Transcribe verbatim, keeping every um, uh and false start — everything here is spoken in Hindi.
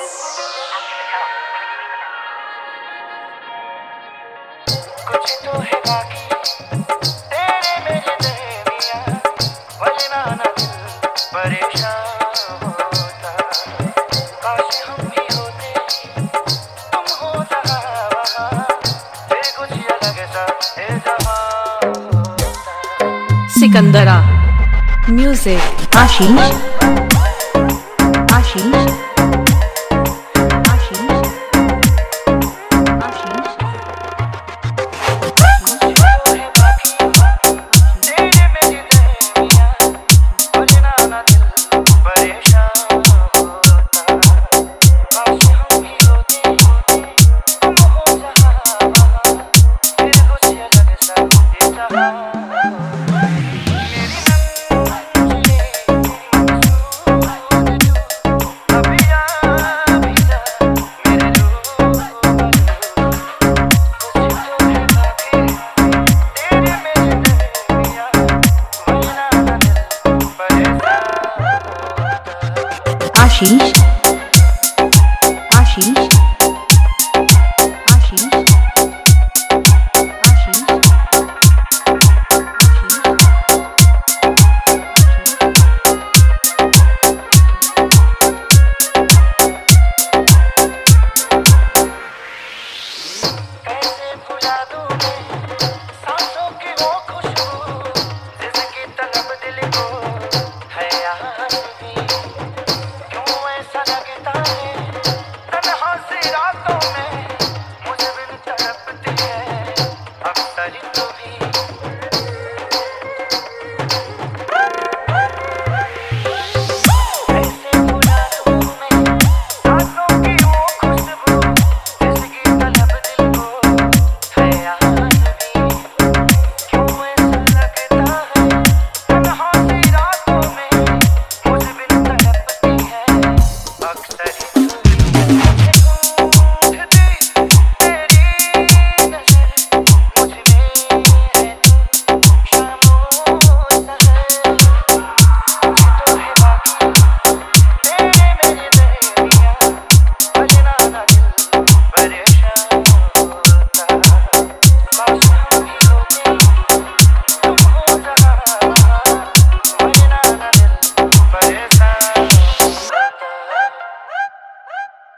कुछ तो है बाकी तेरे मेरे दरमियां, वरना ना दिल परेशान होता। काश हम भी होते, तुम हो जहाँ वहाँ, फिर कुछ अलग सा ये जहाँ होता। सिकंदरा म्यूजिक। आशीष आशीष आशीष आशीष आशीष आशीष कैसे भुला दूं मैं सांसों की वो खुशबू, जिसकी तलब दिल को है याद भी। क्यों ऐसा लगता है तन्हा सी रातों में मुझे बिन तड़पती है अक्सर तो